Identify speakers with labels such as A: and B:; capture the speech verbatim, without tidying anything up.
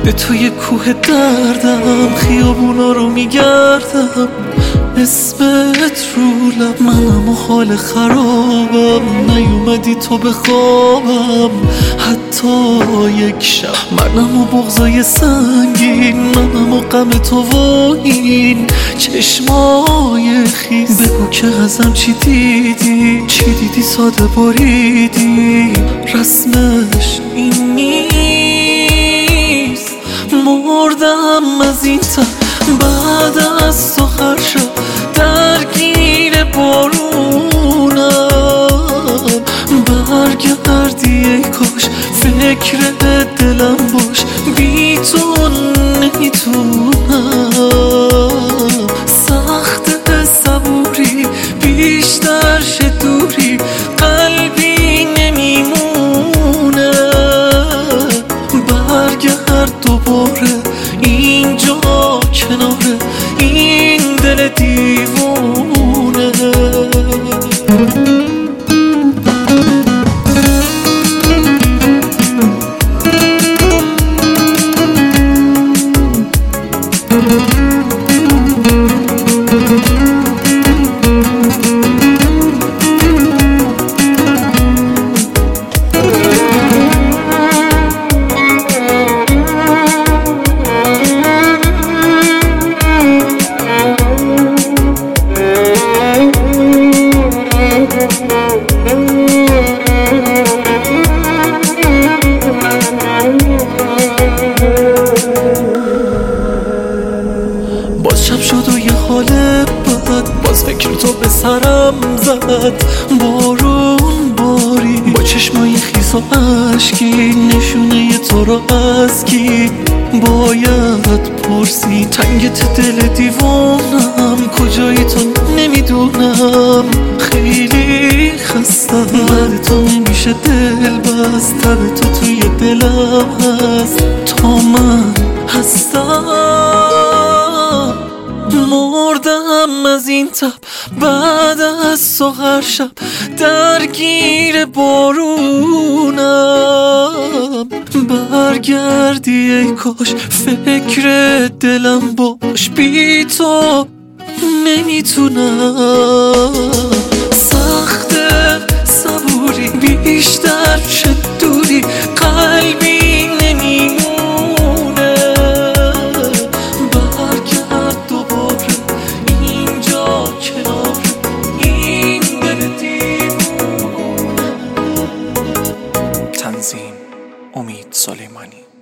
A: به توی کوه دردم، خیابونا رو میگردم، اسمت رو لب، منم و حال خرابم، نیومدی تو به خوابم حتی یک شب، منم و بغضای سنگین، منم و غم تو و این چشمای خیز. بگو که ازم چی دیدی، چی دیدی ساده بریدی، رسمش این نیست. مردم از این تن بعد از تو هر شب درگیر بارونم، برگردی ای کاش فکر دلم باش، بی تو نمیتونم. سخت صبوری بیشتر شه دوری، قلبی نمیمونه، برگرد دوباره اینجا کنار این دل دیوونه. باز شب شد و یه حال بد، باز فکر تو به سرم زد، بارون باری با چشمای خیس و عشقی، نشونه تو رو از کی باید پرسی. تنگت دل دیوانم، کجایی تو نمیدونم، خیلی خستم، بعد تو نمیشه دل بست، تب تو توی دلم هست تا من هستم. مردم از این تب بعد از تو هر شب درگیر بارونم، برگردی ای کاش فکر دلم باش، بی تو نمیتونم. سخت صبوری بیشتر شد دوری، قلبی نمیمونه، برگرد دوباره اینجا کنار این دل دیوونه.
B: تنظیم: امید سلیمانی.